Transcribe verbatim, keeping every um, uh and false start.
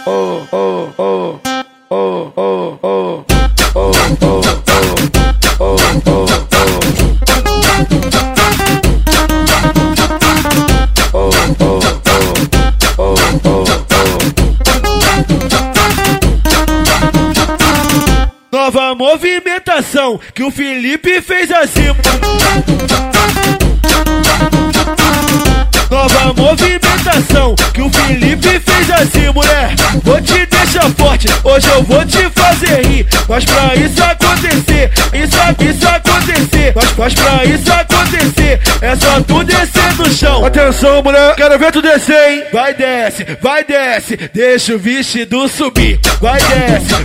oh, oh, oh, oh, oh, oh, oh, oh, oh, oh, oh. Nova movimentação que o Felipe fez assim. Nova movimentação que o Felipe fez assim, mulher. Vou te deixar forte, hoje eu vou te fazer rir. Mas pra isso acontecer, isso, isso acontecer, mas, mas pra isso acontecer, é só tu descer no chão. Atenção, mulher, quero ver tu descer, hein? Vai desce, vai desce, deixa o vestido subir. Vai desce,